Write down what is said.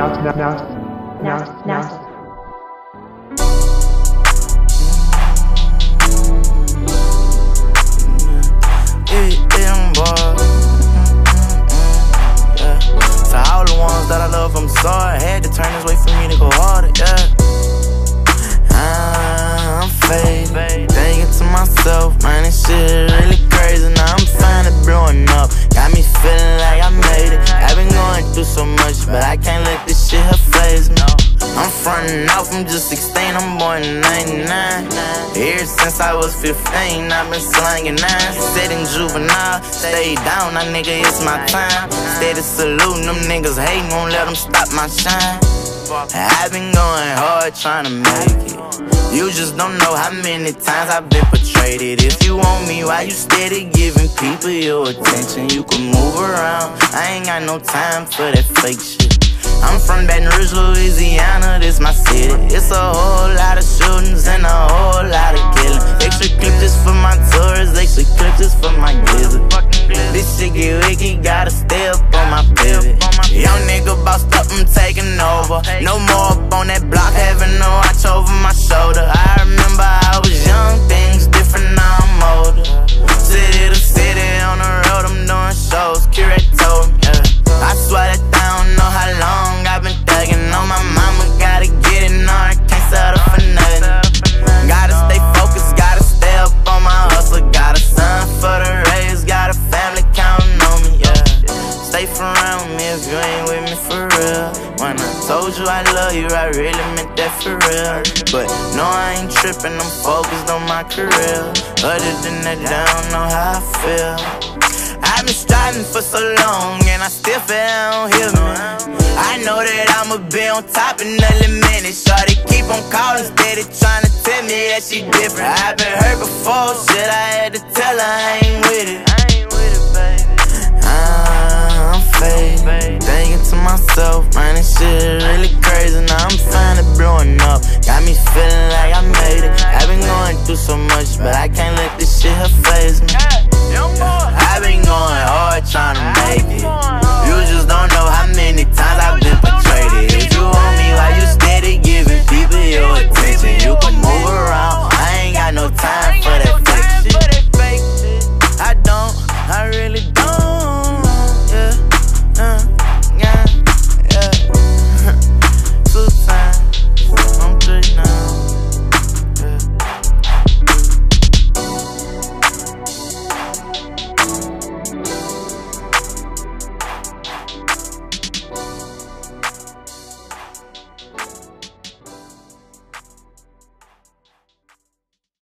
now. To all the ones that I love, I'm sorry. Had to turn this way for me to go harder, yeah. I'm fading, thinking to myself, man, this shit really crazy. Now I'm finally blowing up, got me feeling like I made it. I've been going through so much, but I can't let this shit phase me. I'm frontin' out from just 16, I'm born in 99. Ever since I was 15, I've been slangin' 9. Sitting juvenile, stay down, now nigga, it's my time. Steady saluting, them niggas hating, won't let them stop my shine. I've been going hard trying to make it. You just don't know how many times I've been betrayed. If you want me, why you steady giving people your attention? You can move around, I ain't got no time for that fake shit. I'm from Baton Rouge, Louisiana, this my city. It's a whole lot of shootings and a whole lot of killing. Extra clip just for my tourists, extra clip just for my gizzard. This shit get wicked, gotta stay up on my pivot. Young nigga bossed up, I'm taking over. No more up on that block, having no watch over my shoulder. I remember I was young, things different, now I'm older. City to city, on the road, I'm doing shows. Curate told me, yeah. I swear that I don't know how long I've been thugging on my mama, gotta get it, no, I can't settle for nothing. Gotta stay focused, gotta stay up on my hustle. Got a son for the raise, got a family counting on me, yeah. Stay around me if you ain't with me for real. When I told you I love you, I really meant that for real. But no, I ain't tripping, I'm focused on my career. Other than that, I don't know how I feel. I've been striving for so long, and I still feel I don't hear me. I know that I'ma be on top in a minute. Shorty keep on calling, steady trying to tell me that she different. I've been hurt before, shit, I had to tell her I ain't with it. I'm fading, thinking to myself, man, this shit really crazy. Now I'm finally blowing up, got me feeling like I made it. I've been going through so much, but I can't